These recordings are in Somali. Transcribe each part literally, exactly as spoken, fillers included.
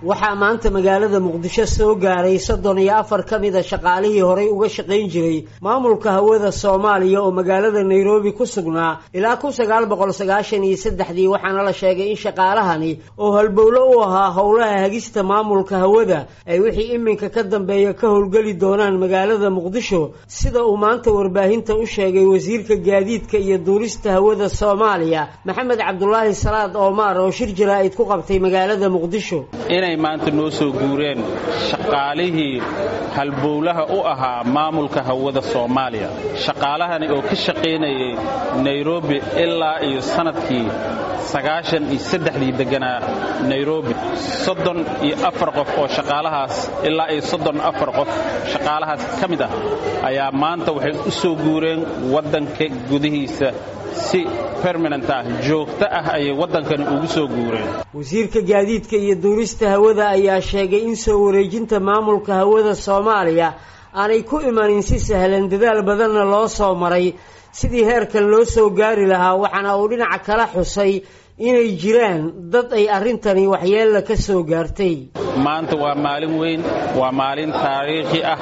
waxaa maanta magaalada Muqdisho soo gaaray soddon iyo afar ka mid ah shaqaalihii horay uga shaqayn jiray maamulka hawada Soomaaliya oo magaalada Nairobi ku sugnaa ilaa kun sagaal boqol sagaashan iyo saddex waxaana la sheegay in shaqaalahani oo halbowlo u ahaa howlaha hagista maamulka hawada ay wixii iminka ka dambeeya ka howlgali doonaan magaalada Muqdisho sida uu maanta warbaahinta u sheegay wasiirka gaadiidka iyo duulista hawada Soomaaliya Maxamed Cabdullaahi Salaad Omar oo shir jaraa'id ku qabtay magaalada Muqdisho inay maanta noo soo guureen shaqaalihii halbowlaha u ahaa maamulka hawada Soomaaliya shaqaalahani oo ka shaqeynayay Nairobi ilaa iyo sanadkii sagaashan iyo saddex deganaa Nairobi soddon iyo afar qof oo shaqaalahaas ilaa iyo soddon iyo afar qof shaqaalahaas kamid ah ayaa maanta waxay u soo guureen wadanka gudihiisa si permanent ah joogto ah ay wadankan ugu soo guureen wasiirka gaadiidka iyo duulista hawada ayaa sheegay in soo wareejinta maamulka hawada Soomaaliya aanay ku imanin si sahlan dadaal badanna loo soo maray sidii heerkan loo soo gaari lahaa waxaana uu dhinaca kala xusay inay jiraan dad ay arintani waxyeello ka soo gaartay maanta waa maalin weyn waa maalin taariikhi ah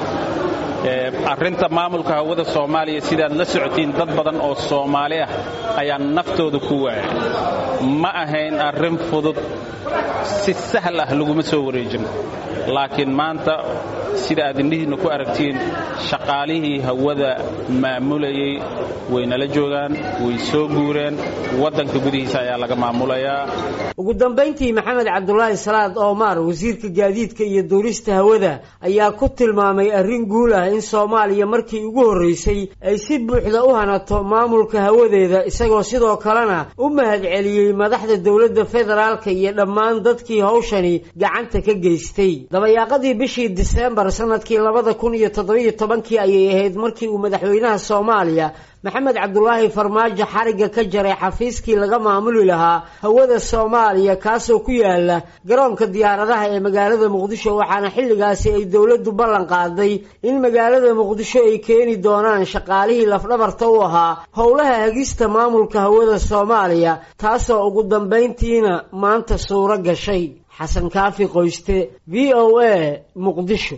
arrinta maamulka hawada Soomaaliya sidaad la socotiin dad badan oo Soomaali ah ayaa naftooda ku waayay ma ahayn arrin fudud si sahal ah lagu soo wareejin laakiin maanta sida aad indhihiina ku aragtiin shaqaalihii hawada maamulayay wayna la joogaan way soo guureen wadanka gudihiisa ayaa laga maamulayaa ugu dambeyntii Maxamed Cabdullaahi Salaad Omar wasiirka gaadiidka iyo duulista hawada ayaa ku tilmaamay arrin guul ah in Soomaaliya markii ugu horeysay ay si buuxda u hanato maamulka hawadeeda isagoo sidoo kalena u mahadceliyay madaxda dawladda federaalka iyo dhammaan dadkii hawshani gacanta ka geystay dabayaaqadii bishii December sanadkii laba kun iyo toddoba iyo toban ayay ahayd markii uu madaxweynaha Soomaaliya Maxamed Cabdullaahi Farmaajo xariga ka jaray xafiiskii laga maamuli lahaa hawada Soomaaliya kaasoo ku yaala garoonka diyaaradaha ee magaalada Muqdisho waxaana xilligaasi ay dawladdu ballan qaaday in magaalada Muqdisho ay keeni doonaan shaqaalihii lafdhabarta u ahaa howlaha hagista maamulka hawada Soomaaliya taasoo ugu dambeyntiina maanta suuro gashay Xasan Kaafi Qoyste V O A Muqdisho.